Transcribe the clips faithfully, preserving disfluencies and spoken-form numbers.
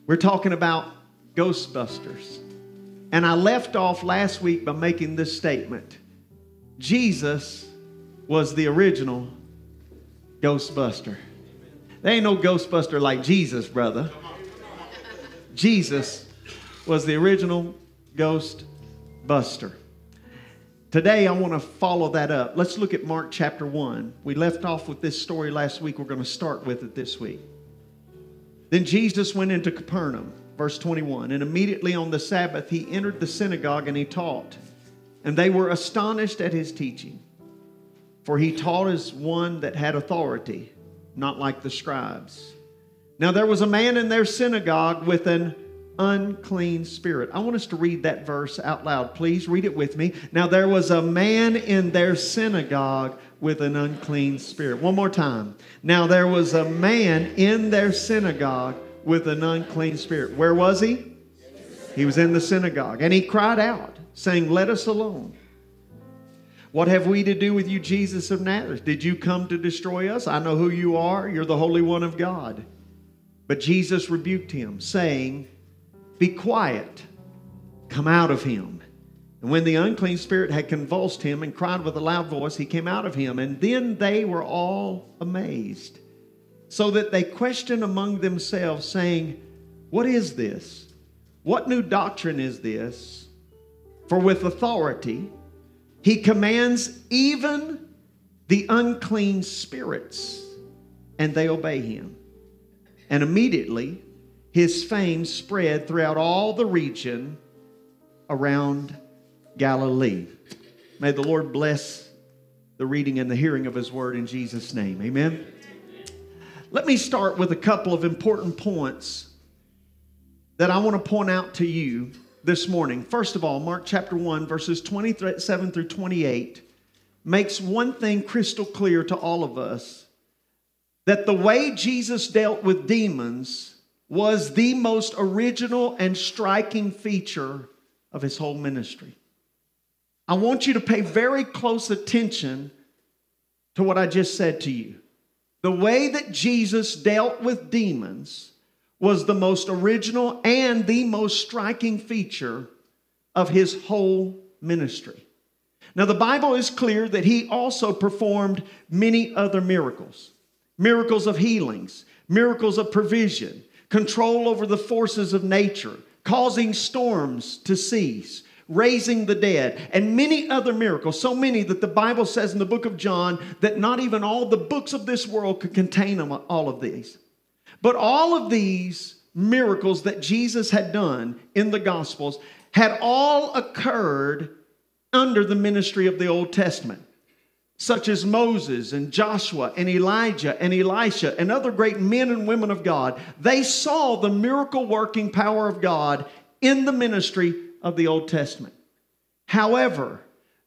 We're talking about Ghostbusters. And I left off last week by making this statement. Jesus was the original Ghostbuster. There ain't no Ghostbuster like Jesus, brother. Jesus was the original Ghostbuster. Today I want to follow that up. Let's look at Mark chapter one. We left off with this story last week. We're going to start with it this week. Then Jesus went into Capernaum, verse twenty-one, and immediately on the Sabbath he entered the synagogue and he taught. And they were astonished at his teaching, for he taught as one that had authority, not like the scribes. Now there was a man in their synagogue with an unclean spirit. I want us to read that verse out loud. Please read it with me. Now there was a man in their synagogue with an unclean spirit. One more time. Now there was a man in their synagogue with an unclean spirit. Where was he? He was in the synagogue. And he cried out, saying, "Let us alone. What have we to do with you, Jesus of Nazareth? Did you come to destroy us? I know who you are. You're the Holy One of God." But Jesus rebuked him, saying, "Be quiet, come out of him." And when the unclean spirit had convulsed him and cried with a loud voice, he came out of him. And then they were all amazed, so that they questioned among themselves, saying, "What is this? What new doctrine is this? For with authority he commands even the unclean spirits, and they obey him." And immediately his fame spread throughout all the region around Galilee. May the Lord bless the reading and the hearing of his word in Jesus' name. Amen. Let me start with a couple of important points that I want to point out to you this morning. First of all, Mark chapter one, verses twenty-seven through twenty-eight makes one thing crystal clear to all of us, that the way Jesus dealt with demons was the most original and striking feature of his whole ministry. I want you to pay very close attention to what I just said to you. The way that Jesus dealt with demons was the most original and the most striking feature of his whole ministry. Now, the Bible is clear that he also performed many other miracles. Miracles of healings, miracles of provision, control over the forces of nature, causing storms to cease, raising the dead, and many other miracles. So many that the Bible says in the book of John that not even all the books of this world could contain them, all of these. But all of these miracles that Jesus had done in the Gospels had all occurred under the ministry of the Old Testament, such as Moses and Joshua and Elijah and Elisha and other great men and women of God. They saw the miracle working power of God in the ministry of the Old Testament. However,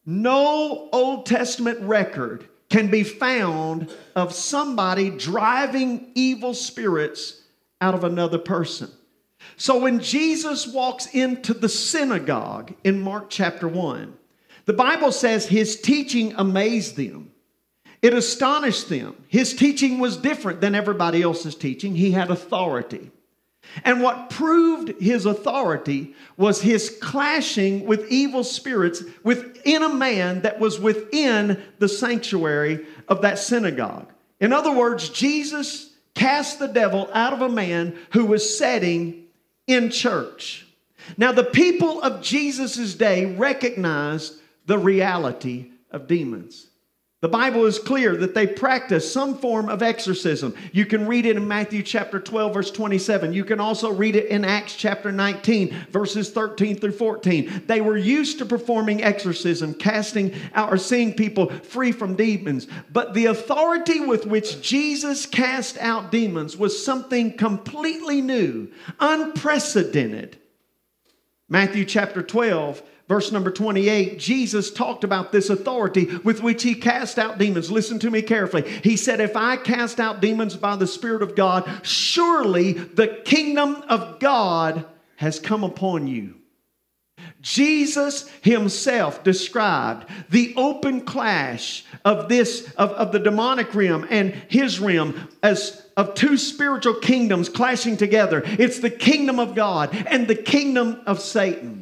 no Old Testament record can be found of somebody driving evil spirits out of another person. So when Jesus walks into the synagogue in Mark chapter one, the Bible says his teaching amazed them. It astonished them. His teaching was different than everybody else's teaching. He had authority. And what proved his authority was his clashing with evil spirits within a man that was within the sanctuary of that synagogue. In other words, Jesus cast the devil out of a man who was sitting in church. Now, the people of Jesus' day recognized the reality of demons. The Bible is clear that they practice some form of exorcism. You can read it in Matthew chapter twelve, verse twenty-seven. You can also read it in Acts chapter nineteen, verses thirteen through fourteen. They were used to performing exorcism, casting out or seeing people free from demons. But the authority with which Jesus cast out demons was something completely new, unprecedented. Matthew chapter twelve, verse number twenty-eight, Jesus talked about this authority with which he cast out demons. Listen to me carefully. He said, "If I cast out demons by the Spirit of God, surely the kingdom of God has come upon you." Jesus himself described the open clash of this, of, of the demonic realm and his realm as of two spiritual kingdoms clashing together. It's the kingdom of God and the kingdom of Satan.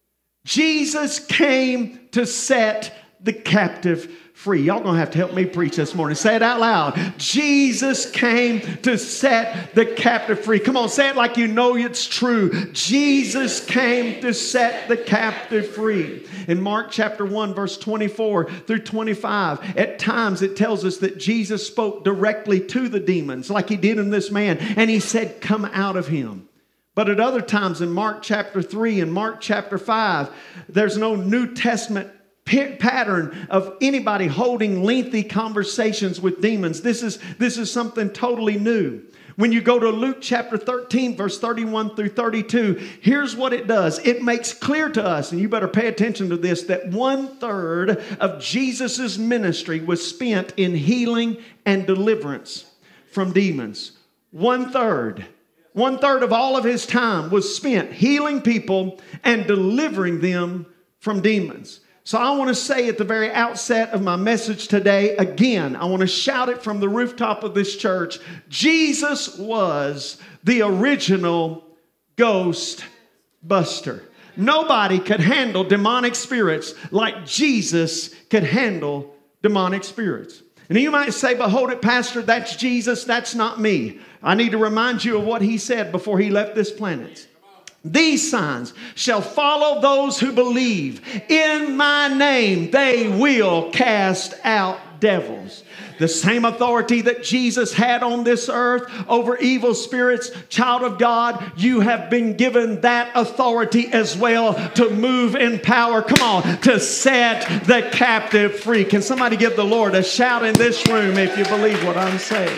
Jesus came to set the captive free. Y'all gonna have to help me preach this morning. Say it out loud. Jesus came to set the captive free. Come on, say it like you know it's true. Jesus came to set the captive free. In Mark chapter one, verse twenty-four through twenty-five, at times it tells us that Jesus spoke directly to the demons like he did in this man, and he said, "Come out of him." But at other times in Mark chapter three and Mark chapter five, there's no New Testament pattern of anybody holding lengthy conversations with demons. This is, this is something totally new. When you go to Luke chapter thirteen, verse thirty-one through thirty-two, here's what it does. It makes clear to us, and you better pay attention to this, that one third of Jesus' ministry was spent in healing and deliverance from demons. One third. One third of all of his time was spent healing people and delivering them from demons. So I want to say at the very outset of my message today, again, I want to shout it from the rooftop of this church. Jesus was the original ghost buster. Nobody could handle demonic spirits like Jesus could handle demonic spirits. And you might say, but hold it, Pastor, that's Jesus, that's not me. I need to remind you of what he said before he left this planet. These signs shall follow those who believe. In my name, they will cast out devils. The same authority that Jesus had on this earth over evil spirits, child of God, you have been given that authority as well to move in power. Come on, to set the captive free. Can somebody give the Lord a shout in this room if you believe what I'm saying?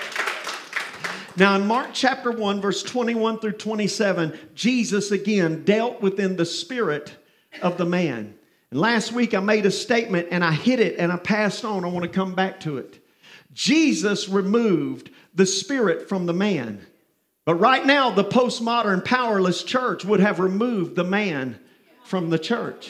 Now in Mark chapter one, verse twenty-one through twenty-seven, Jesus again dealt within the spirit of the man. And last week I made a statement and I hit it and I passed on. I want to come back to it. Jesus removed the spirit from the man. But right now the postmodern powerless church would have removed the man from the church.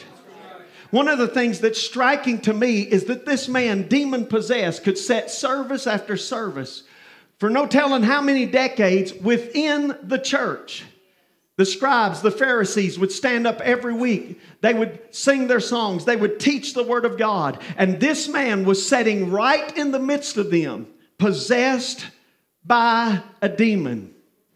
One of the things that's striking to me is that this man, demon possessed, could set service after service for no telling how many decades within the church. The scribes, the Pharisees would stand up every week. They would sing their songs. They would teach the word of God. And this man was sitting right in the midst of them, possessed by a demon.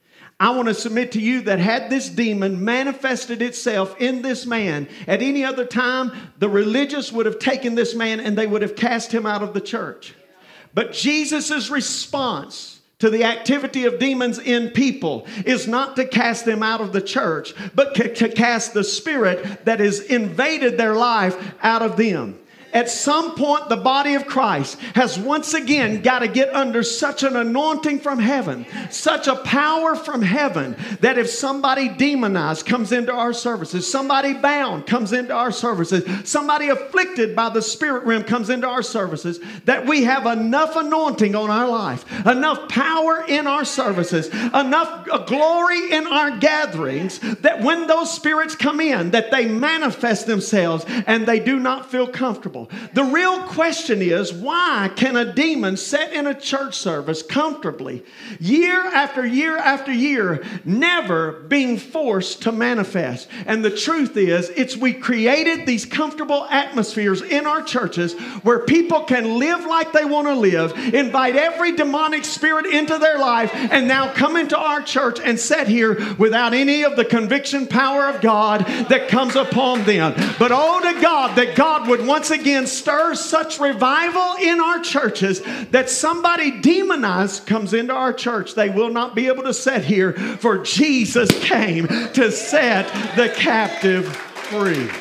I want to submit to you that had this demon manifested itself in this man at any other time, the religious would have taken this man and they would have cast him out of the church. But Jesus' response to the activity of demons in people is not to cast them out of the church, but to cast the spirit that has invaded their life out of them. At some point, the body of Christ has once again got to get under such an anointing from heaven, such a power from heaven, that if somebody demonized comes into our services, somebody bound comes into our services, somebody afflicted by the spirit realm comes into our services, that we have enough anointing on our life, enough power in our services, enough glory in our gatherings, that when those spirits come in, that they manifest themselves and they do not feel comfortable. The real question is, why can a demon sit in a church service comfortably year after year after year, never being forced to manifest? And the truth is, it's we created these comfortable atmospheres in our churches where people can live like they want to live, invite every demonic spirit into their life, and now come into our church and sit here without any of the conviction power of God that comes upon them. But oh to God, that God would once again stir such revival in our churches that somebody demonized comes into our church. They will not be able to sit here, for Jesus came to set the captive free.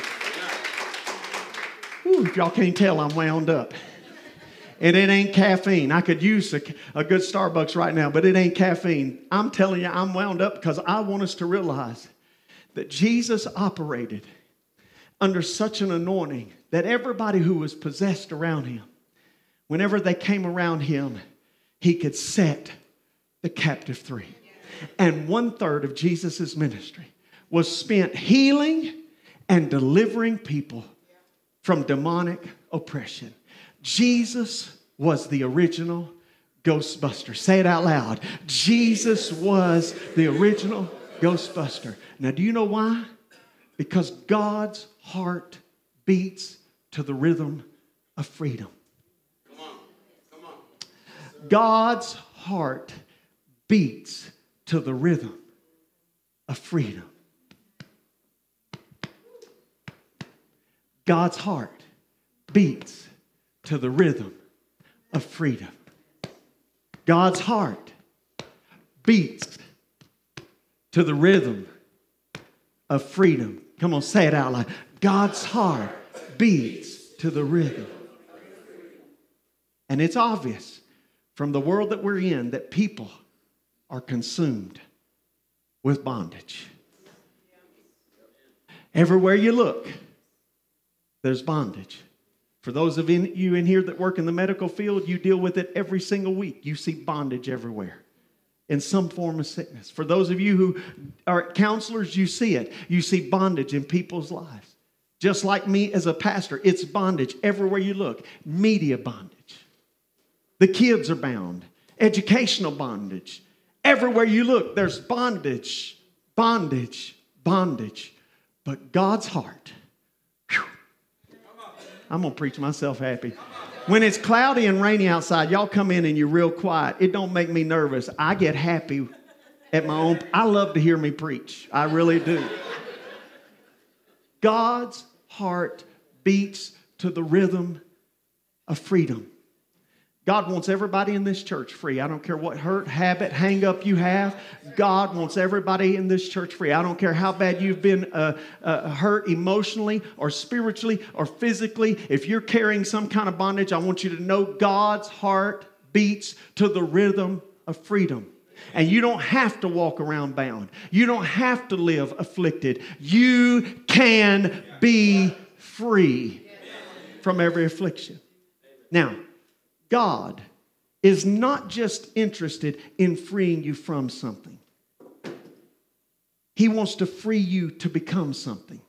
Whew, if y'all can't tell, I'm wound up. And it ain't caffeine. I could use a, a good Starbucks right now, but it ain't caffeine. I'm telling you, I'm wound up because I want us to realize that Jesus operated under such an anointing that everybody who was possessed around him, whenever they came around him, he could set the captive free. And one third of Jesus' ministry was spent healing and delivering people from demonic oppression. Jesus was the original Ghostbuster. Say it out loud. Jesus was the original Ghostbuster. Now, do you know why? Because God's heart beats to the rhythm of freedom. Come on. Come on. God's heart beats to the rhythm of freedom. God's heart beats to the rhythm of freedom. God's heart beats to the rhythm of freedom. Come on, say it out loud. God's heart beats to the rhythm. And it's obvious from the world that we're in that people are consumed with bondage. Everywhere you look, there's bondage. For those of you in here that work in the medical field, you deal with it every single week. You see bondage everywhere in some form of sickness. For those of you who are counselors, you see it. You see bondage in people's lives. Just like me as a pastor, it's bondage everywhere you look. Media bondage. The kids are bound. Educational bondage. Everywhere you look, there's bondage, bondage, bondage. But God's heart, whew, I'm going to preach myself happy. When it's cloudy and rainy outside, y'all come in and you're real quiet. It don't make me nervous. I get happy at my own. I love to hear me preach. I really do. God's heart beats to the rhythm of freedom. God wants everybody in this church free. I don't care what hurt, habit, hang up you have. God wants everybody in this church free. I don't care how bad you've been uh, uh, hurt emotionally or spiritually or physically. If you're carrying some kind of bondage, I want you to know God's heart beats to the rhythm of freedom. And you don't have to walk around bound. You don't have to live afflicted. You can be free from every affliction. Now, God is not just interested in freeing you from something. He wants to free you to become something.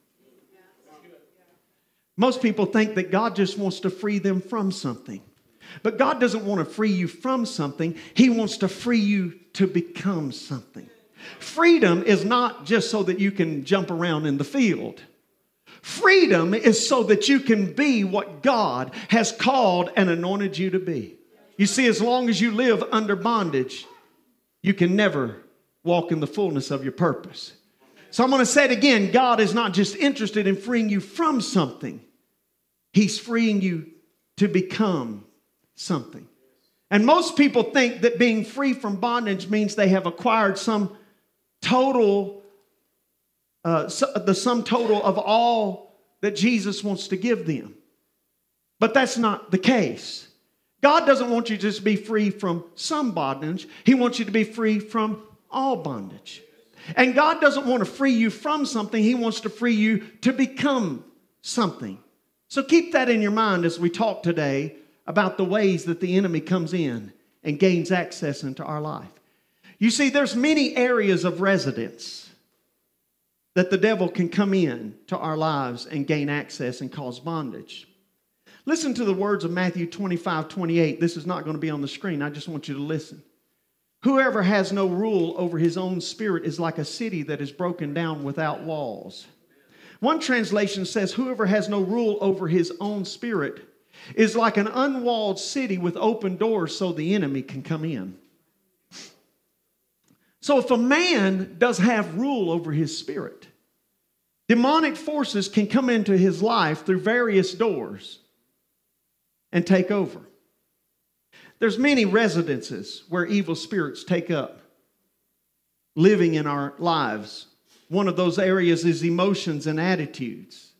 Most people think that God just wants to free them from something. But God doesn't want to free you from something. He wants to free you to become something. Freedom is not just so that you can jump around in the field. Freedom is so that you can be what God has called and anointed you to be. You see, as long as you live under bondage, you can never walk in the fullness of your purpose. So I'm going to say it again. God is not just interested in freeing you from something. He's freeing you to become something. And most people think that being free from bondage means they have acquired some total Uh, so the sum total of all that Jesus wants to give them. But that's not the case. God doesn't want you to just be free from some bondage. He wants you to be free from all bondage. And God doesn't want to free you from something. He wants to free you to become something. So keep that in your mind as we talk today about the ways that the enemy comes in and gains access into our life. You see, there's many areas of residence that the devil can come in to our lives and gain access and cause bondage. Listen to the words of Matthew twenty-five twenty-eight. This is not going to be on the screen. I just want you to listen. Whoever has no rule over his own spirit is like a city that is broken down without walls. One translation says, whoever has no rule over his own spirit is like an unwalled city with open doors so the enemy can come in. So if a man does have rule over his spirit, demonic forces can come into his life through various doors and take over. There's many residences where evil spirits take up, living in our lives. One of those areas is emotions and attitudes.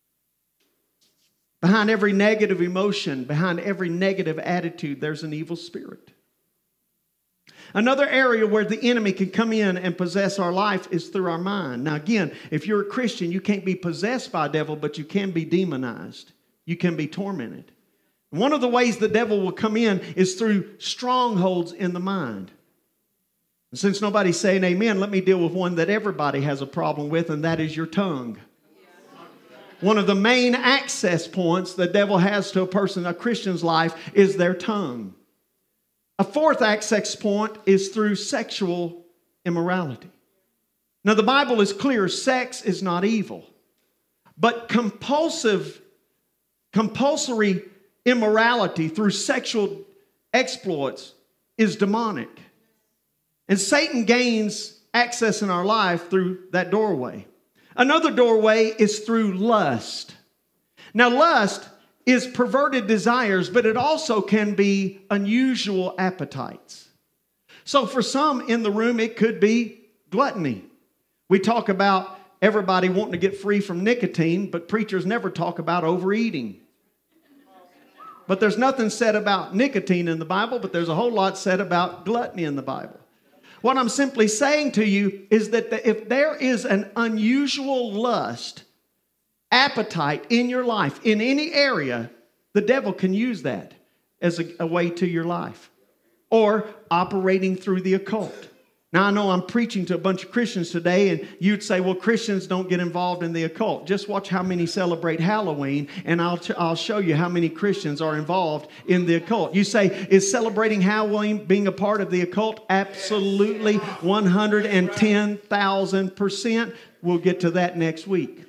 Behind every negative emotion, behind every negative attitude, there's an evil spirit. Another area where the enemy can come in and possess our life is through our mind. Now again, if you're a Christian, you can't be possessed by a devil, but you can be demonized. You can be tormented. One of the ways the devil will come in is through strongholds in the mind. And since nobody's saying amen, let me deal with one that everybody has a problem with, and that is your tongue. One of the main access points the devil has to a person, a Christian's life, is their tongue. A fourth access point is through sexual immorality. Now, the Bible is clear, sex is not evil. But compulsive, compulsory immorality through sexual exploits is demonic. And Satan gains access in our life through that doorway. Another doorway is through lust. Now, lust is perverted desires, but it also can be unusual appetites. So for some in the room, it could be gluttony. We talk about everybody wanting to get free from nicotine, but preachers never talk about overeating. But there's nothing said about nicotine in the Bible, but there's a whole lot said about gluttony in the Bible. What I'm simply saying to you is that if there is an unusual lust, appetite in your life, in any area, the devil can use that as a, a way to your life. Or operating through the occult. Now, I know I'm preaching to a bunch of Christians today, and you'd say, well, Christians don't get involved in the occult. Just watch how many celebrate Halloween, and I'll, I'll show you how many Christians are involved in the occult. You say, is celebrating Halloween being a part of the occult? Absolutely, one hundred ten thousand percent. We'll get to that next week.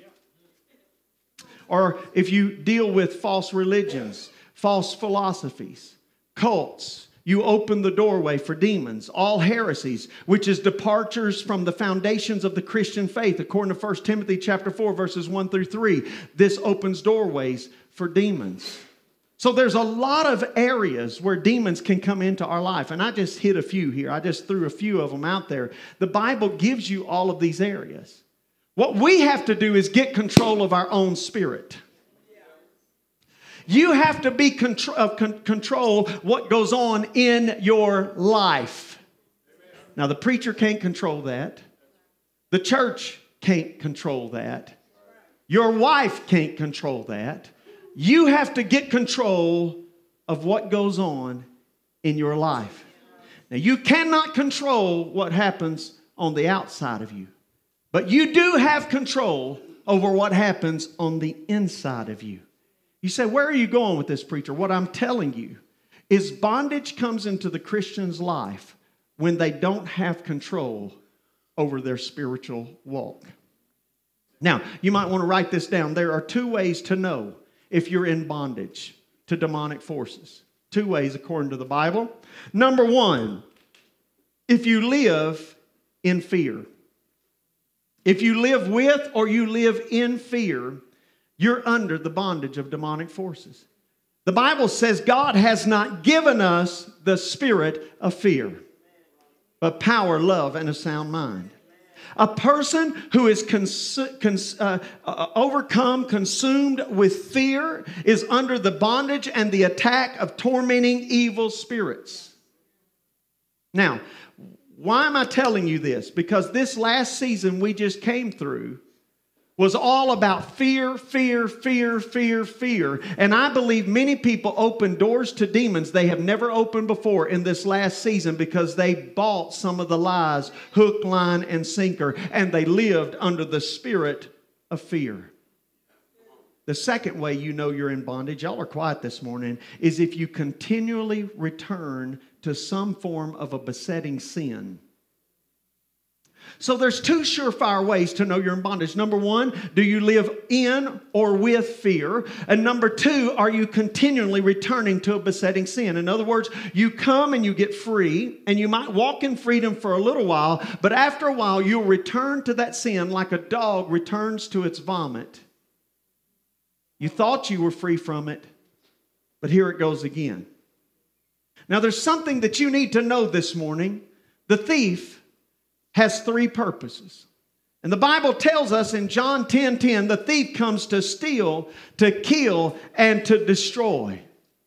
Or if you deal with false religions, false philosophies, cults, you open the doorway for demons, all heresies, which is departures from the foundations of the Christian faith. According to First Timothy chapter four, verses one through three, this opens doorways for demons. So there's a lot of areas where demons can come into our life. And I just hit a few here. I just threw a few of them out there. The Bible gives you all of these areas. What we have to do is get control of our own spirit. You have to be contro- uh, con- control what goes on in your life. Now, the preacher can't control that. The church can't control that. Your wife can't control that. You have to get control of what goes on in your life. Now, you cannot control what happens on the outside of you, but you do have control over what happens on the inside of you. You say, where are you going with this, preacher? What I'm telling you is bondage comes into the Christian's life when they don't have control over their spiritual walk. Now, you might want to write this down. There are two ways to know if you're in bondage to demonic forces. Two ways according to the Bible. Number one, if you live in fear. If you live with or you live in fear, you're under the bondage of demonic forces. The Bible says God has not given us the spirit of fear, but power, love, and a sound mind. A person who is cons- cons- uh, uh, overcome, consumed with fear, is under the bondage and the attack of tormenting evil spirits. Now, why am I telling you this? Because this last season we just came through was all about fear, fear, fear, fear, fear. And I believe many people open doors to demons they have never opened before in this last season because they bought some of the lies, hook, line, and sinker, and they lived under the spirit of fear. The second way you know you're in bondage, y'all are quiet this morning, is if you continually return to some form of a besetting sin. So there's two surefire ways to know you're in bondage. Number one, do you live in or with fear? And number two, are you continually returning to a besetting sin? In other words, you come and you get free, and you might walk in freedom for a little while, but after a while, you'll return to that sin like a dog returns to its vomit. You thought you were free from it, but here it goes again. Now, there's something that you need to know this morning. The thief has three purposes. And the Bible tells us in John ten ten, the thief comes to steal, to kill, and to destroy.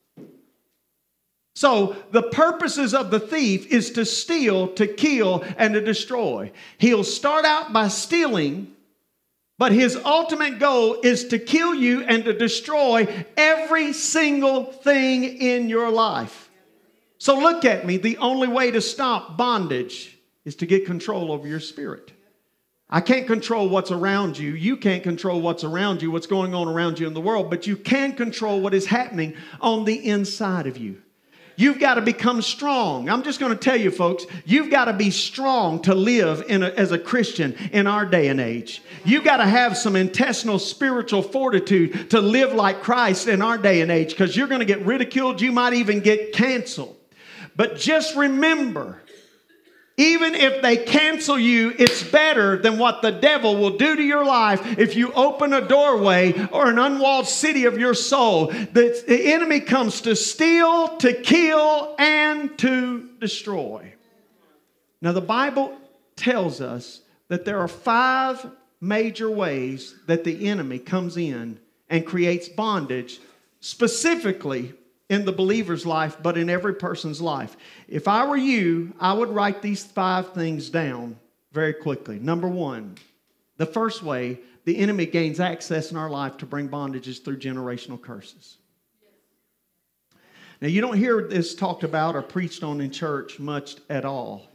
So the purposes of the thief is to steal, to kill, and to destroy. He'll start out by stealing, but his ultimate goal is to kill you and to destroy every single thing in your life. So look at me. The only way to stop bondage is to get control over your spirit. I can't control what's around you. You can't control what's around you, what's going on around you in the world, but you can control what is happening on the inside of you. You've got to become strong. I'm just going to tell you, folks, you've got to be strong to live in a, as a Christian in our day and age. You've got to have some intestinal spiritual fortitude to live like Christ in our day and age, because you're going to get ridiculed. You might even get canceled. But just remember, even if they cancel you, it's better than what the devil will do to your life if you open a doorway or an unwalled city of your soul. The, the enemy comes to steal, to kill, and to destroy. Now, the Bible tells us that there are five major ways that the enemy comes in and creates bondage, specifically in the believer's life, but in every person's life. If I were you, I would write these five things down very quickly. Number one, the first way the enemy gains access in our life to bring bondage is through generational curses. Now, you don't hear this talked about or preached on in church much at all.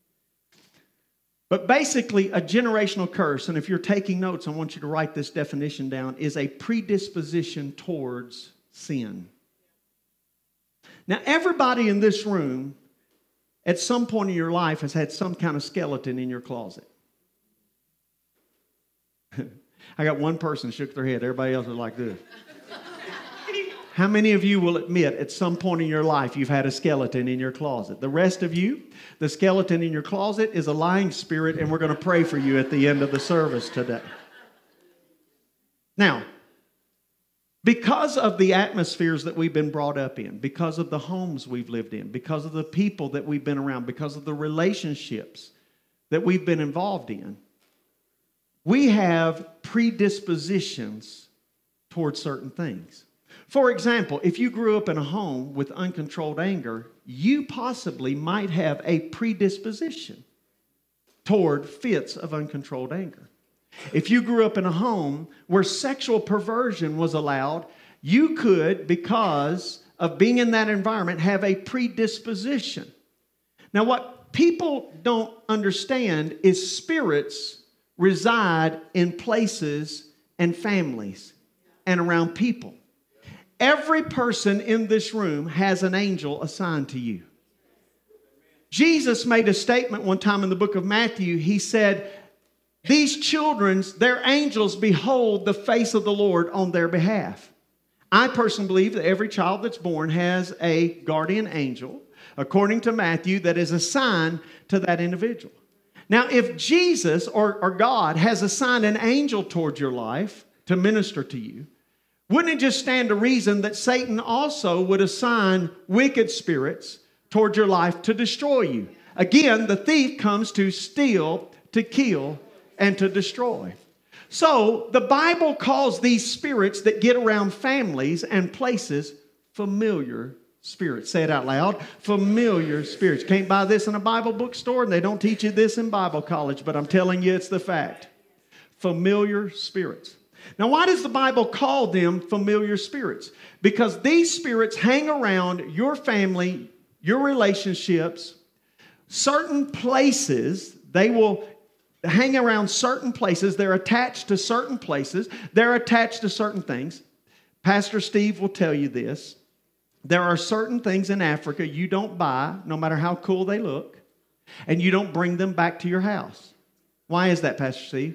But basically, a generational curse, and if you're taking notes, I want you to write this definition down, is a predisposition towards sin. Now, everybody in this room at some point in your life has had some kind of skeleton in your closet. I got one person shook their head. Everybody else was like this. How many of you will admit at some point in your life you've had a skeleton in your closet? The rest of you, the skeleton in your closet is a lying spirit, and we're going to pray for you at the end of the service today. Now, because of the atmospheres that we've been brought up in, because of the homes we've lived in, because of the people that we've been around, because of the relationships that we've been involved in, we have predispositions towards certain things. For example, if you grew up in a home with uncontrolled anger, you possibly might have a predisposition toward fits of uncontrolled anger. If you grew up in a home where sexual perversion was allowed, you could, because of being in that environment, have a predisposition. Now, what people don't understand is spirits reside in places and families and around people. Every person in this room has an angel assigned to you. Jesus made a statement one time in the book of Matthew. He said, these children, their angels behold the face of the Lord on their behalf. I personally believe that every child that's born has a guardian angel, according to Matthew, that is assigned to that individual. Now, if Jesus or, or God has assigned an angel towards your life to minister to you, wouldn't it just stand to reason that Satan also would assign wicked spirits towards your life to destroy you? Again, the thief comes to steal, to kill, and to destroy. So the Bible calls these spirits that get around families and places familiar spirits. Say it out loud. Familiar spirits. Can't buy this in a Bible bookstore, and they don't teach you this in Bible college, but I'm telling you it's the fact. Familiar spirits. Now, why does the Bible call them familiar spirits? Because these spirits hang around your family, your relationships, certain places. They will hang around certain places. They're attached to certain places. They're attached to certain things. Pastor Steve will tell you this. There are certain things in Africa you don't buy, no matter how cool they look, and you don't bring them back to your house. Why is that, Pastor Steve?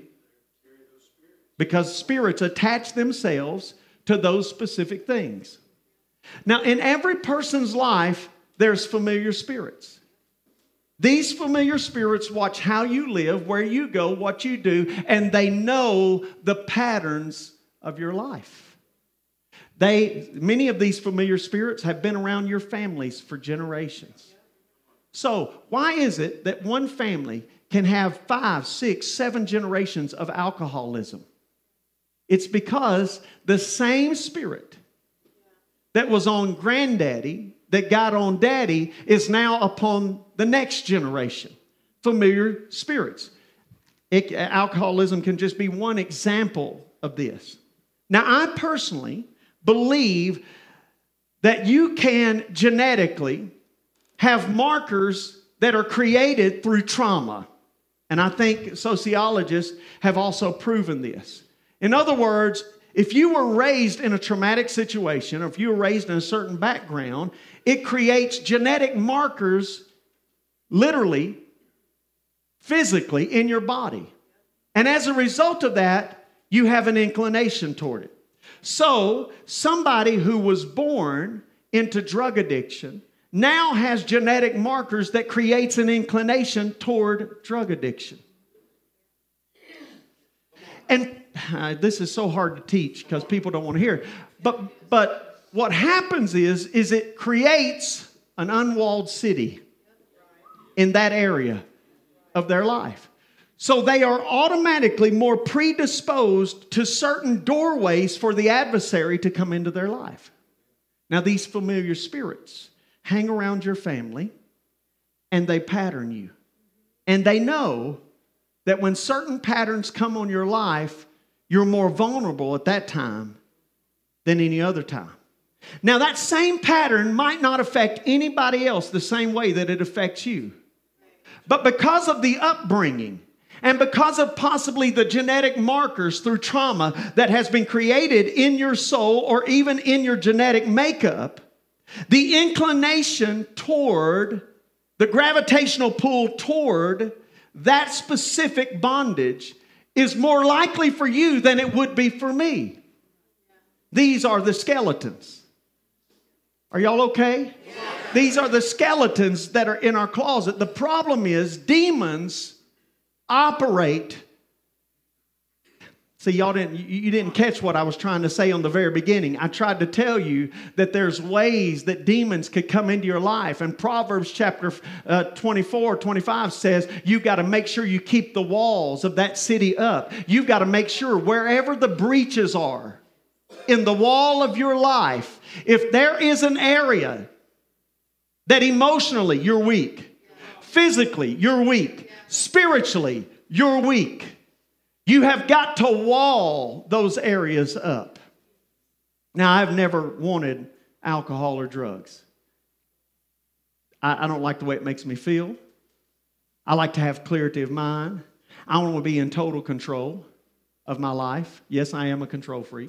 Because spirits attach themselves to those specific things. Now, in every person's life, there's familiar spirits. These familiar spirits watch how you live, where you go, what you do, and they know the patterns of your life. They, many of these familiar spirits have been around your families for generations. So, why is it that one family can have five, six, seven generations of alcoholism? It's because the same spirit that was on granddaddy, that got on daddy, is now upon the next generation. Familiar spirits. It, alcoholism can just be one example of this. Now, I personally believe that you can genetically have markers that are created through trauma. And I think sociologists have also proven this. In other words, if you were raised in a traumatic situation, or if you were raised in a certain background, it creates genetic markers, literally, physically, in your body. And as a result of that, you have an inclination toward it. So, somebody who was born into drug addiction now has genetic markers that creates an inclination toward drug addiction. And uh, this is so hard to teach because people don't want to hear it. But, but what happens is, is it creates an unwalled city in that area of their life. So they are automatically more predisposed to certain doorways for the adversary to come into their life. Now, these familiar spirits hang around your family and they pattern you. And they know that when certain patterns come on your life, you're more vulnerable at that time than any other time. Now, that same pattern might not affect anybody else the same way that it affects you. But because of the upbringing, and because of possibly the genetic markers through trauma that has been created in your soul or even in your genetic makeup, the inclination toward, the gravitational pull toward that specific bondage is more likely for you than it would be for me. These are the skeletons. Are y'all okay? Yeah. These are the skeletons that are in our closet. The problem is demons operate. See, y'all didn't, you didn't catch what I was trying to say on the very beginning. I tried to tell you that there's ways that demons could come into your life. And Proverbs chapter uh, twenty-four, twenty-five says, you've got to make sure you keep the walls of that city up. You've got to make sure wherever the breaches are in the wall of your life, if there is an area that emotionally you're weak, physically you're weak, spiritually you're weak, you have got to wall those areas up. Now, I've never wanted alcohol or drugs. I, I don't like the way it makes me feel. I like to have clarity of mind. I want to be in total control of my life. Yes, I am a control freak.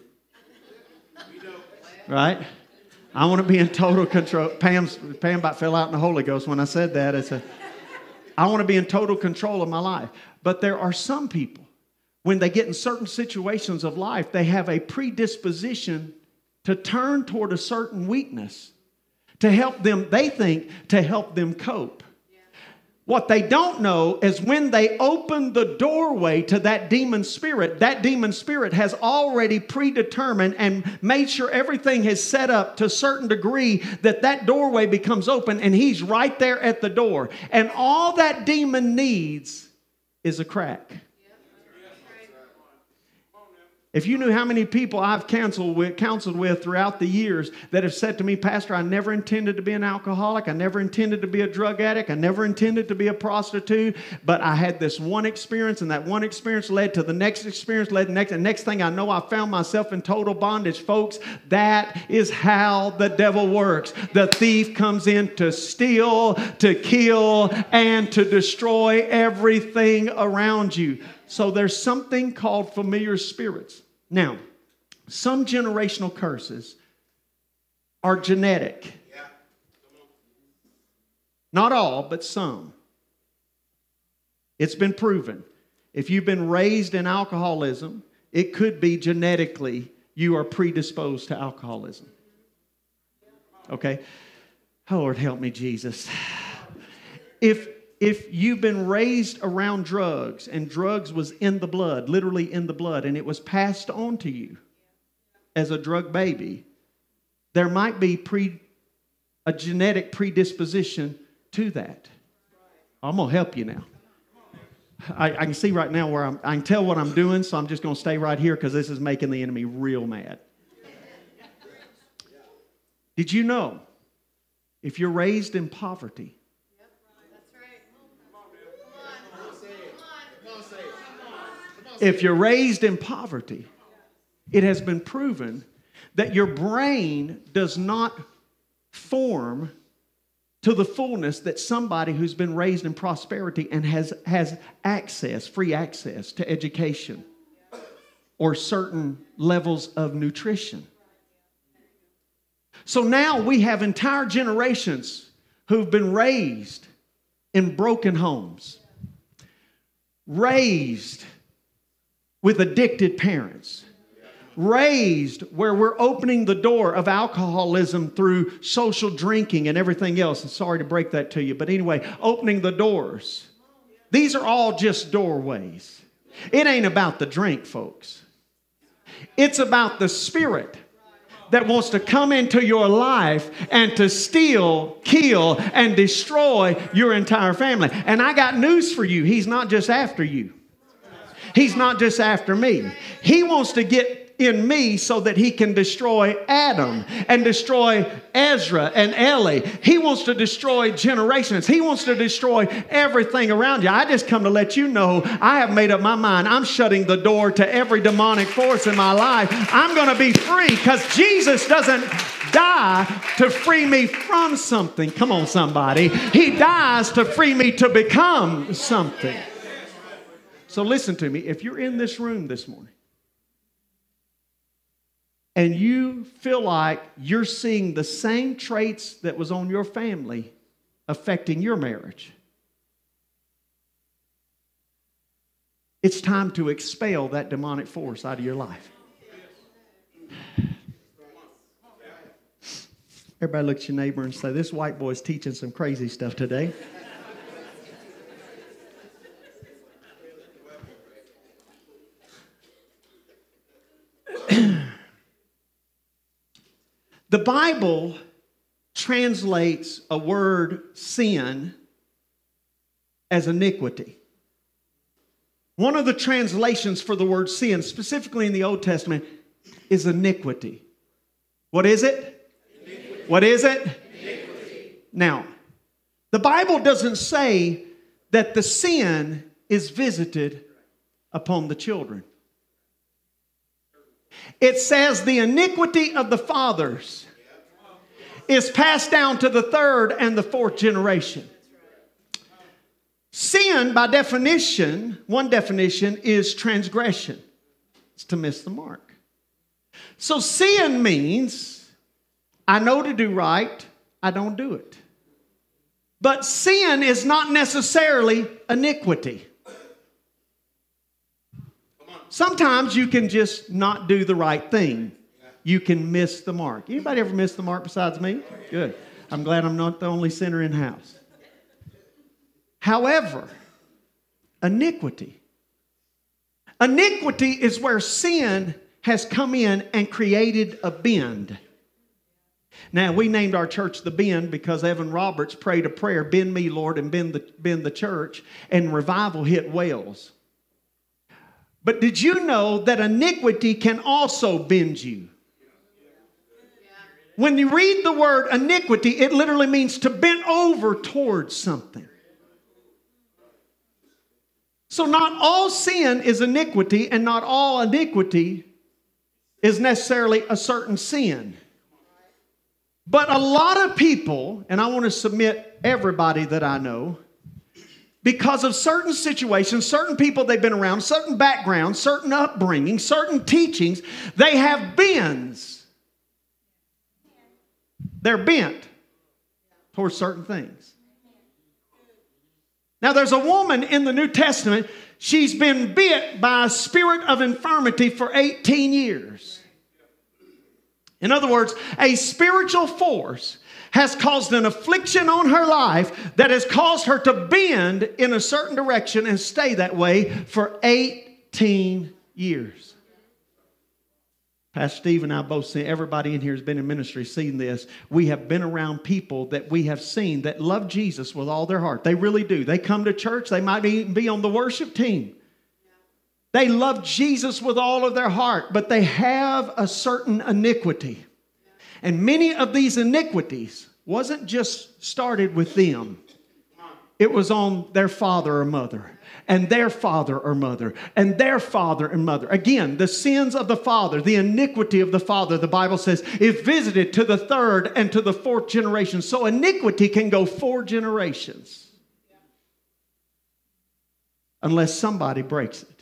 Right? I want to be in total control. Pam's, Pam about fell out in the Holy Ghost when I said that. It's a, I want to be in total control of my life. But there are some people, when they get in certain situations of life, they have a predisposition to turn toward a certain weakness to help them, they think, to help them cope. What they don't know is when they open the doorway to that demon spirit, that demon spirit has already predetermined and made sure everything is set up to a certain degree that that doorway becomes open and he's right there at the door. And all that demon needs is a crack. If you knew how many people I've counseled with, counseled with throughout the years that have said to me, Pastor, I never intended to be an alcoholic. I never intended to be a drug addict. I never intended to be a prostitute. But I had this one experience, and that one experience led to the next experience, led to the next. And next thing I know, I found myself in total bondage. Folks, that is how the devil works. The thief comes in to steal, to kill, and to destroy everything around you. So there's something called familiar spirits. Now, some generational curses are genetic. Not all, but some. It's been proven. If you've been raised in alcoholism, it could be genetically you are predisposed to alcoholism. Okay? Oh, Lord, help me, Jesus. If If you've been raised around drugs and drugs was in the blood, literally in the blood, and it was passed on to you as a drug baby, there might be pre, a genetic predisposition to that. I'm going to help you now. I, I can see right now where I'm, I can tell what I'm doing, so I'm just going to stay right here because this is making the enemy real mad. Did you know if you're raised in poverty, if you're raised in poverty, it has been proven that your brain does not form to the fullness that somebody who's been raised in prosperity and has, has access, free access to education or certain levels of nutrition. So now we have entire generations who've been raised in broken homes, raised with addicted parents, raised where we're opening the door of alcoholism through social drinking and everything else. I'm sorry to break that to you, but anyway, opening the doors. These are all just doorways. It ain't about the drink, folks. It's about the spirit that wants to come into your life and to steal, kill, and destroy your entire family. And I got news for you. He's not just after you. He's not just after me. He wants to get in me so that he can destroy Adam and destroy Ezra and Eli. He wants to destroy generations. He wants to destroy everything around you. I just come to let you know I have made up my mind. I'm shutting the door to every demonic force in my life. I'm going to be free because Jesus doesn't die to free me from something. Come on, somebody. He dies to free me to become something. So listen to me. If you're in this room this morning and you feel like you're seeing the same traits that was on your family affecting your marriage, it's time to expel that demonic force out of your life. Everybody look at your neighbor and say, this white boy's teaching some crazy stuff today. The Bible translates a word sin as iniquity. One of the translations for the word sin, specifically in the Old Testament, is iniquity. What is it? Iniquity. What is it? Iniquity. Now, the Bible doesn't say that the sin is visited upon the children. It says the iniquity of the fathers is passed down to the third and the fourth generation. Sin, by definition, one definition is transgression. It's to miss the mark. So sin means I know to do right, I don't do it. But sin is not necessarily iniquity. Sometimes you can just not do the right thing. You can miss the mark. Anybody ever miss the mark besides me? Good. I'm glad I'm not the only sinner in the house. However, iniquity. Iniquity is where sin has come in and created a bend. Now, we named our church The Bend because Evan Roberts prayed a prayer, bend me, Lord, and bend the, bend the church, and revival hit Wales. But did you know that iniquity can also bend you? When you read the word iniquity, it literally means to bend over towards something. So not all sin is iniquity, and not all iniquity is necessarily a certain sin. But a lot of people, and I want to submit everybody that I know, because of certain situations, certain people they've been around, certain backgrounds, certain upbringing, certain teachings, they have bends. They're bent towards certain things. Now, there's a woman in the New Testament, she's been bit by a spirit of infirmity for eighteen years. In other words, a spiritual force has caused an affliction on her life that has caused her to bend in a certain direction and stay that way for eighteen years. Pastor Steve and I both seen, everybody in here has been in ministry, seen this. We have been around people that we have seen that love Jesus with all their heart. They really do. They come to church. They might even be on the worship team. They love Jesus with all of their heart, but they have a certain iniquity. And many of these iniquities wasn't just started with them. It was on their father or mother. and their father or mother, and their father and mother. Again, the sins of the father, the iniquity of the father, the Bible says, is visited to the third and to the fourth generation. So iniquity can go four generations unless somebody breaks it.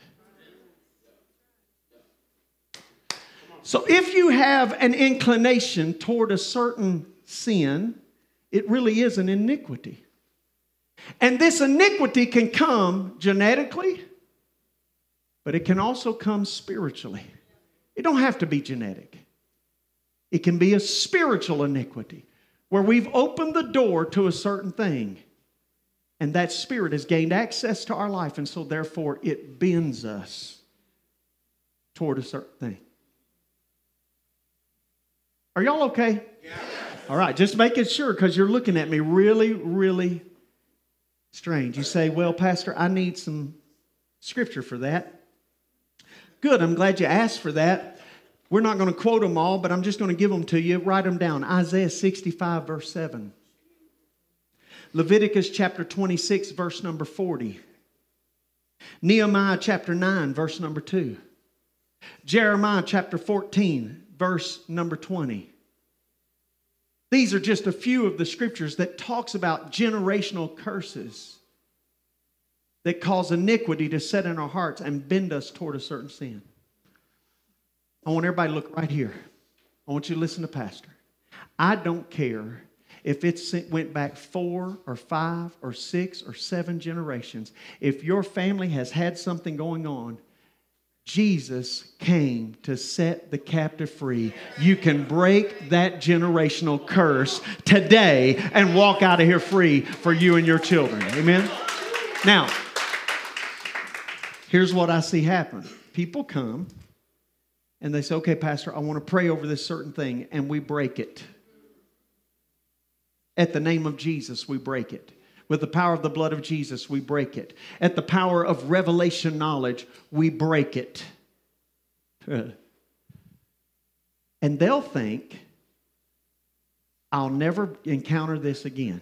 So if you have an inclination toward a certain sin, it really is an iniquity. And this iniquity can come genetically, but it can also come spiritually. It don't have to be genetic. It can be a spiritual iniquity where we've opened the door to a certain thing, and that spirit has gained access to our life, and so therefore it bends us toward a certain thing. Are y'all okay? Yeah. All right, just making sure, because you're looking at me really, really strange. You say, well, Pastor, I need some scripture for that. Good, I'm glad you asked for that. We're not going to quote them all, but I'm just going to give them to you. Write them down. Isaiah sixty-five, verse seven. Leviticus chapter twenty-six, verse number forty. Nehemiah chapter nine, verse number two. Jeremiah chapter fourteen, verse number twenty. These are just a few of the scriptures that talks about generational curses that cause iniquity to set in our hearts and bend us toward a certain sin. I want everybody to look right here. I want you to listen to Pastor. I don't care if it went back four or five or six or seven generations. If your family has had something going on, Jesus came to set the captive free. You can break that generational curse today and walk out of here free for you and your children. Amen? Now, here's what I see happen. People come and they say, okay, Pastor, I want to pray over this certain thing, and we break it. At the name of Jesus, we break it. With the power of the blood of Jesus, we break it. At the power of revelation knowledge, we break it. And they'll think, I'll never encounter this again.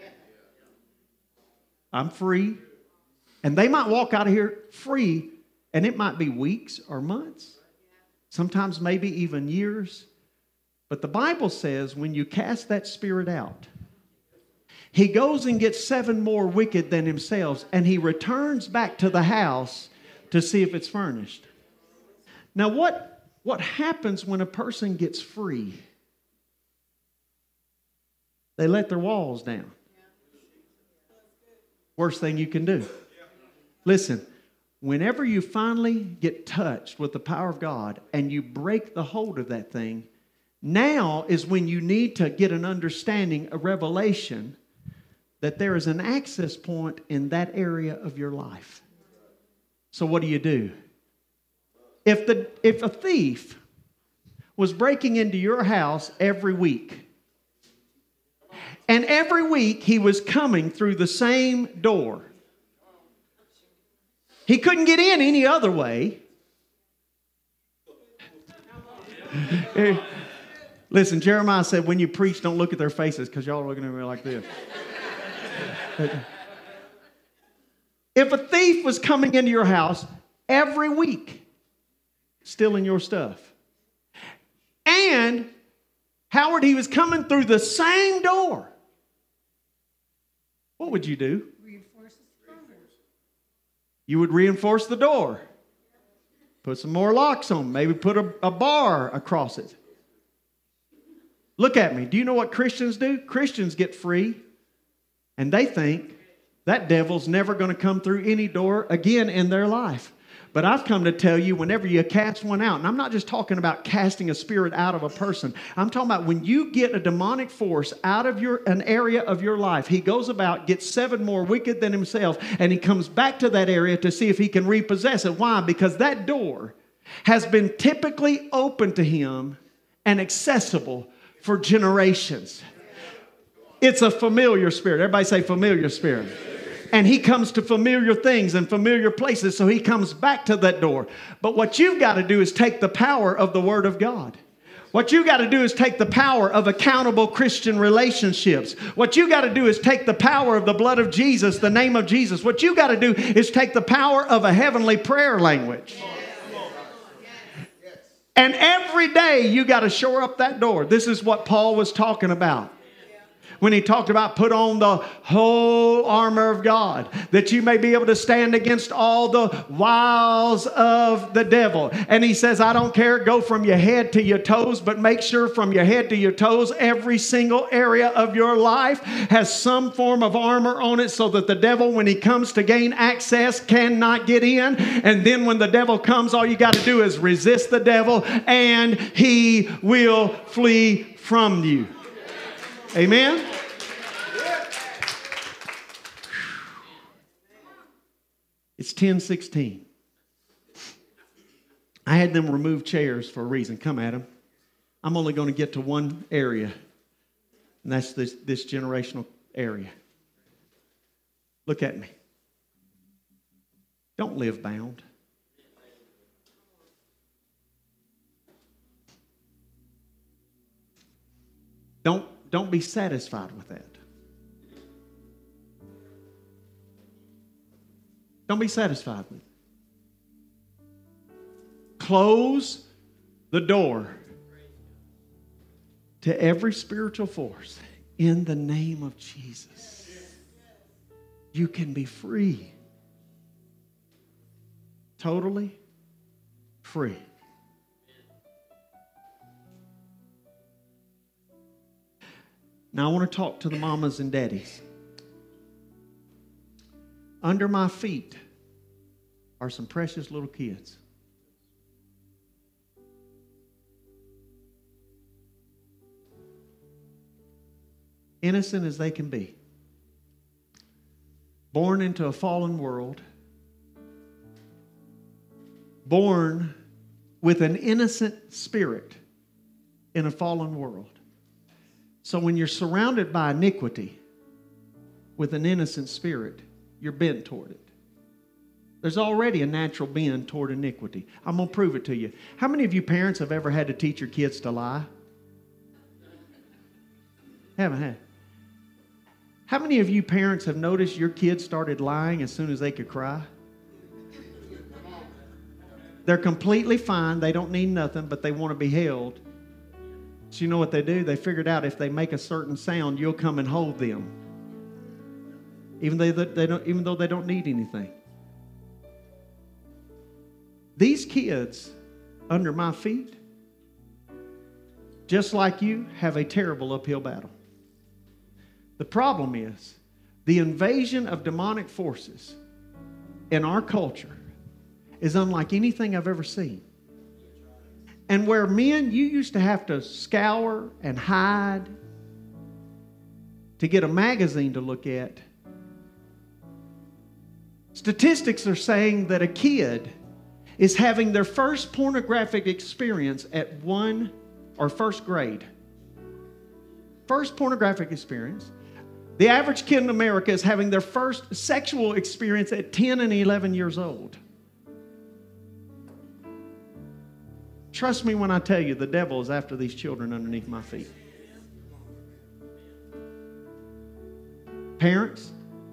I'm free. And they might walk out of here free, and it might be weeks or months. Sometimes maybe even years. But the Bible says when you cast that spirit out, he goes and gets seven more wicked than himself, and he returns back to the house to see if it's furnished. Now, what, what happens when a person gets free? They let their walls down. Worst thing you can do. Listen, whenever you finally get touched with the power of God and you break the hold of that thing, now is when you need to get an understanding, a revelation, that there is an access point in that area of your life. So what do you do? If the if a thief was breaking into your house every week, and every week he was coming through the same door, he couldn't get in any other way. Listen, Jeremiah said, when you preach, don't look at their faces, because y'all are looking at me like this. If a thief was coming into your house every week, stealing your stuff, and Howard, he was coming through the same door, what would you do? Reinforce the door. You would reinforce the door. Put some more locks on, maybe put a, a bar across it. Look at me. Do you know what Christians do? Christians get free, and they think that devil's never going to come through any door again in their life. But I've come to tell you, whenever you cast one out, and I'm not just talking about casting a spirit out of a person. I'm talking about when you get a demonic force out of your an area of your life, he goes about, gets seven more wicked than himself, and he comes back to that area to see if he can repossess it. Why? Because that door has been typically open to him and accessible for generations. It's a familiar spirit. Everybody say familiar spirit. And he comes to familiar things and familiar places, so he comes back to that door. But what you've got to do is take the power of the Word of God. What you got to do is take the power of accountable Christian relationships. What you got to do is take the power of the blood of Jesus, the name of Jesus. What you got to do is take the power of a heavenly prayer language. And every day you got to shore up that door. This is what Paul was talking about when he talked about put on the whole armor of God, that you may be able to stand against all the wiles of the devil. And he says, I don't care, go from your head to your toes, but make sure from your head to your toes, every single area of your life has some form of armor on it so that the devil, when he comes to gain access, cannot get in. And then when the devil comes, all you got to do is resist the devil and he will flee from you. Amen? It's ten sixteen. I had them remove chairs for a reason. Come at them. I'm only going to get to one area, and that's this, this generational area. Look at me. Don't live bound. Don't Don't be satisfied with that. Don't be satisfied with it. Close the door to every spiritual force in the name of Jesus. You can be free. Totally free. Now I want to talk to the mamas and daddies. Under my feet are some precious little kids. Innocent as they can be. Born into a fallen world. Born with an innocent spirit in a fallen world. So when you're surrounded by iniquity with an innocent spirit, you're bent toward it. There's already a natural bend toward iniquity. I'm going to prove it to you. How many of you parents have ever had to teach your kids to lie? Haven't had. How many of you parents have noticed your kids started lying as soon as they could cry? They're completely fine. They don't need nothing, but they want to be held. So you know what they do? They figured out if they make a certain sound, you'll come and hold them. Even though they don't, even though they don't need anything. These kids under my feet, just like you, have a terrible uphill battle. The problem is the invasion of demonic forces in our culture is unlike anything I've ever seen. And where men, you used to have to scour and hide to get a magazine to look at, statistics are saying that a kid is having their first pornographic experience at one or first grade. First pornographic experience. The average kid in America is having their first sexual experience at ten and eleven years old. Trust me when I tell you, the devil is after these children underneath my feet. Parents,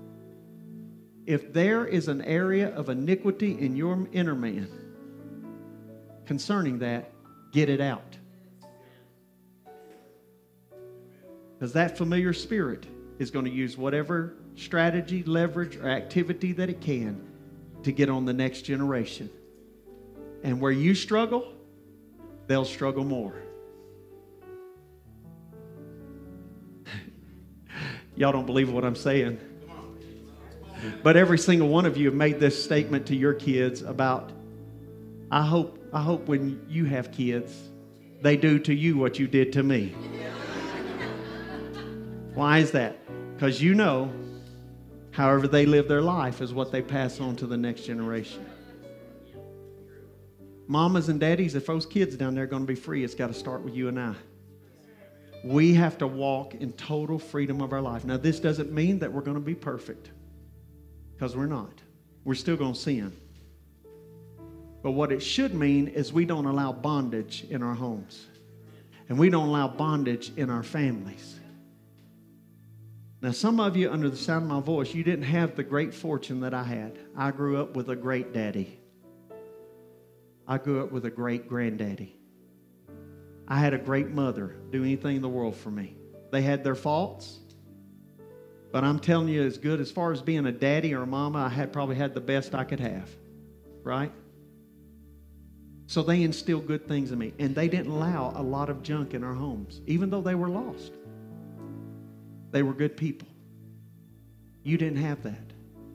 if there is an area of iniquity in your inner man concerning that, get it out. Because that familiar spirit is going to use whatever strategy, leverage, or activity that it can to get on the next generation. And where you struggle, they'll struggle more. Y'all don't believe what I'm saying. But every single one of you have made this statement to your kids about, I hope, I hope when you have kids, they do to you what you did to me. Why is that? Because you know, however they live their life is what they pass on to the next generation. Mamas and daddies, if those kids down there are going to be free, it's got to start with you and I. We have to walk in total freedom of our life. Now, this doesn't mean that we're going to be perfect, because we're not. We're still going to sin. But what it should mean is we don't allow bondage in our homes. And we don't allow bondage in our families. Now, some of you, under the sound of my voice, you didn't have the great fortune that I had. I grew up with a great daddy. I grew up with a great granddaddy. I had a great mother do anything in the world for me. They had their faults, but I'm telling you, as good as far as being a daddy or a mama, I had probably had the best I could have, right? So they instilled good things in me, and they didn't allow a lot of junk in our homes, even though they were lost. They were good people. You didn't have that.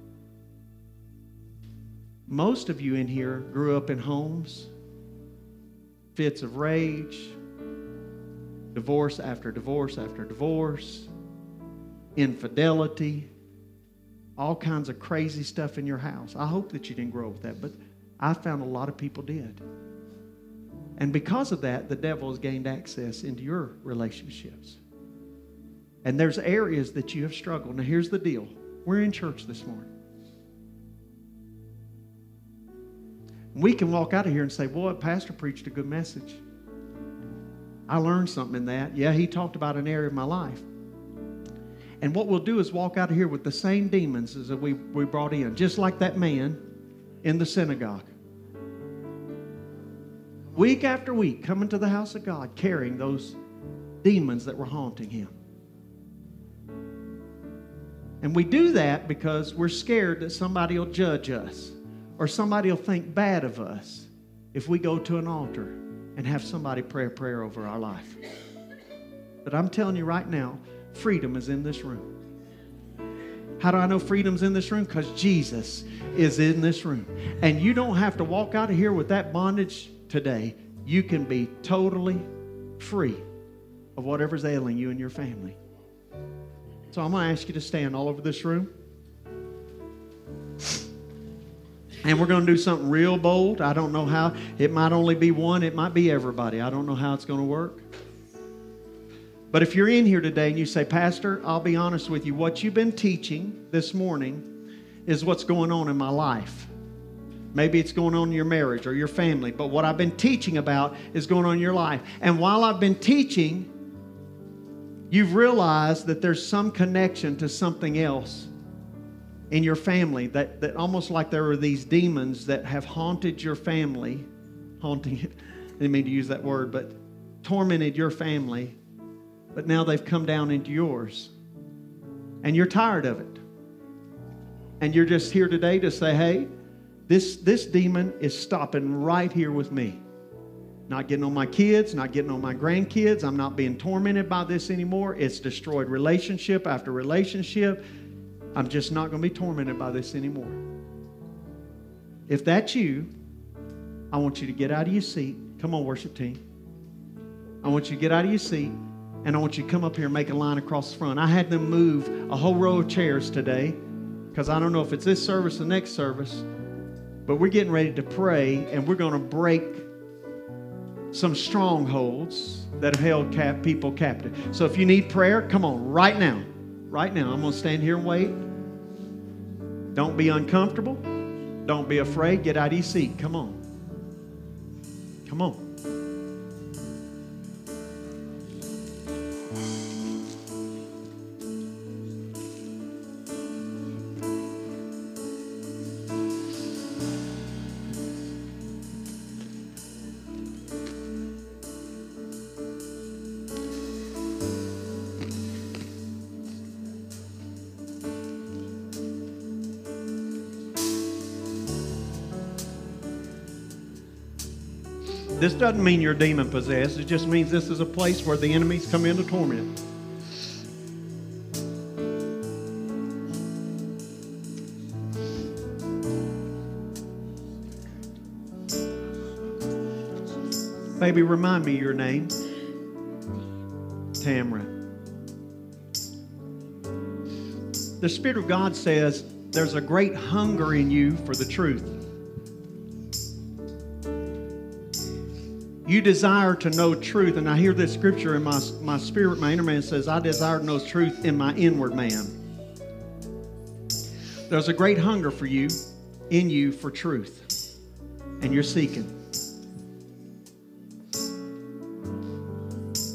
Most of you in here grew up in homes, fits of rage, divorce after divorce after divorce, infidelity, all kinds of crazy stuff in your house. I hope that you didn't grow up with that, but I found a lot of people did. And because of that, the devil has gained access into your relationships. And there's areas that you have struggled. Now, here's the deal. We're in church this morning. We can walk out of here and say, boy, Pastor preached a good message. I learned something in that. Yeah, he talked about an area of my life. And what we'll do is walk out of here with the same demons as we, we brought in, just like that man in the synagogue. Week after week, coming to the house of God, carrying those demons that were haunting him. And we do that because we're scared that somebody will judge us or somebody will think bad of us if we go to an altar and have somebody pray a prayer over our life. But I'm telling you right now, freedom is in this room. How do I know freedom's in this room? Because Jesus is in this room. And you don't have to walk out of here with that bondage today. You can be totally free of whatever's ailing you and your family. So I'm going to ask you to stand all over this room. And we're going to do something real bold. I don't know how. It might only be one. It might be everybody. I don't know how it's going to work. But if you're in here today and you say, Pastor, I'll be honest with you. What you've been teaching this morning is what's going on in my life. Maybe it's going on in your marriage or your family. But what I've been teaching about is going on in your life. And while I've been teaching, you've realized that there's some connection to something else in your family, that, that almost like there are these demons that have haunted your family, haunting it, I didn't mean to use that word, but tormented your family, but now they've come down into yours. And you're tired of it. And you're just here today to say, hey, this, this demon is stopping right here with me. Not getting on my kids, not getting on my grandkids. I'm not being tormented by this anymore. It's destroyed relationship after relationship. I'm just not going to be tormented by this anymore. If that's you, I want you to get out of your seat. Come on, worship team. I want you to get out of your seat, and I want you to come up here and make a line across the front. I had them move a whole row of chairs today because I don't know if it's this service or the next service, but we're getting ready to pray, and we're going to break some strongholds that have held cap- people captive. So if you need prayer, come on, right now. Right now. I'm going to stand here and wait. Don't be uncomfortable. Don't be afraid. Get out of your seat. Come on. Come on. This doesn't mean you're demon possessed. It just means this is a place where the enemies come in to torment. Baby, remind me your name. Tamara. The Spirit of God says there's a great hunger in you for the truth. You desire to know truth. And I hear this scripture in my, my spirit, my inner man says, I desire to know truth in my inward man. There's a great hunger for you, in you, for truth. And you're seeking.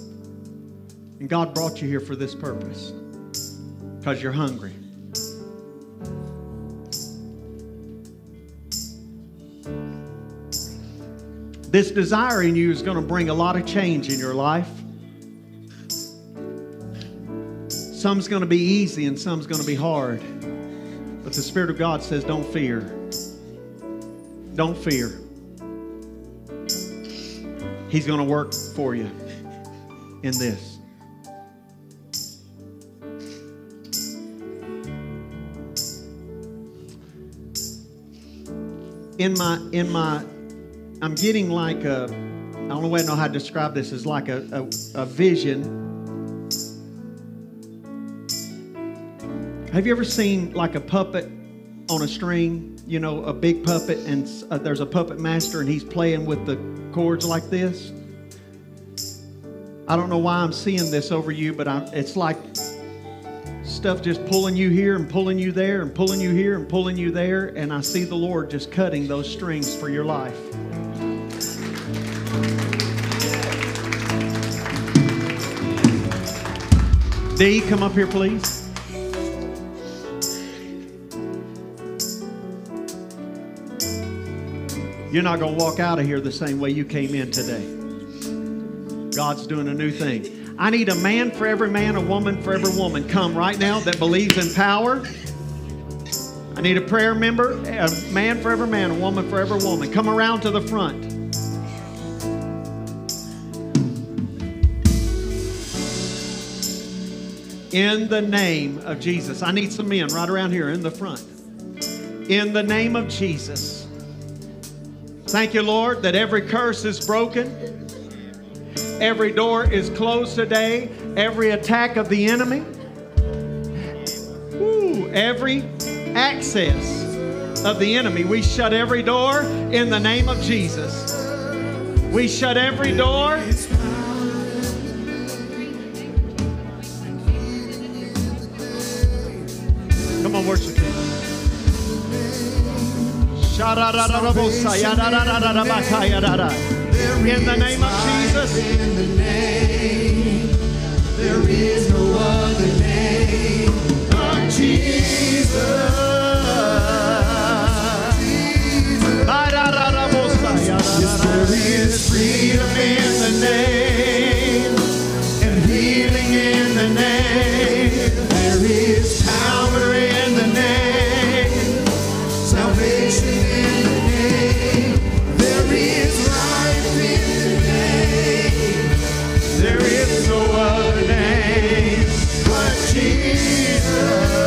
And God brought you here for this purpose. Because you're hungry. This desire in you is going to bring a lot of change in your life. Some's going to be easy and some's going to be hard. But the Spirit of God says, don't fear. Don't fear. He's going to work for you in this. In my, in my, I'm getting like a, I don't know, I know how to describe this, as like a, a, a vision. Have you ever seen like a puppet on a string? You know, a big puppet, and uh, there's a puppet master and he's playing with the chords like this. I don't know why I'm seeing this over you, but I'm, it's like stuff just pulling you here and pulling you there and pulling you here and pulling you there. And I see the Lord just cutting those strings for your life. D, come up here, please. You're not going to walk out of here the same way you came in today. God's doing a new thing. I need a man for every man, a woman for every woman. Come right now that believes in power. I need a prayer member, a man for every man, a woman for every woman. Come around to the front. In the name of Jesus. I need some men right around here in the front. In the name of Jesus. Thank you, Lord, that every curse is broken. Every door is closed today. Every attack of the enemy. Woo, every access of the enemy. We shut every door in the name of Jesus. We shut every door. Come on, worship Him. In the name of Jesus. In the name, there is no other name but Jesus. Yes, there is freedom in the name and healing in the name. There is power in the name, salvation in the name. There is life in the name. There is no other name but Jesus.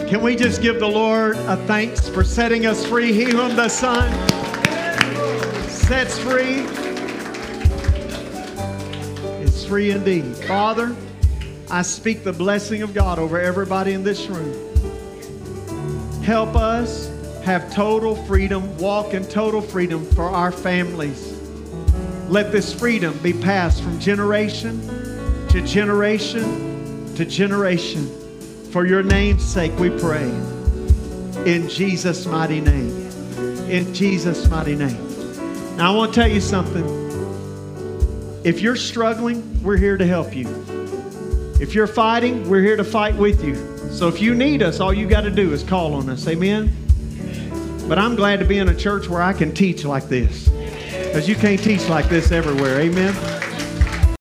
Can we just give the Lord a thanks for setting us free? He whom the Son sets free is free indeed. Father, I speak the blessing of God over everybody in this room. Help us have total freedom, walk in total freedom for our families. Let this freedom be passed from generation to generation to generation. For your name's sake we pray. In Jesus' mighty name. In Jesus' mighty name. Now I want to tell you something. If you're struggling, we're here to help you. If you're fighting, we're here to fight with you. So if you need us, all you got to do is call on us. Amen? But I'm glad to be in a church where I can teach like this. Because you can't teach like this everywhere. Amen?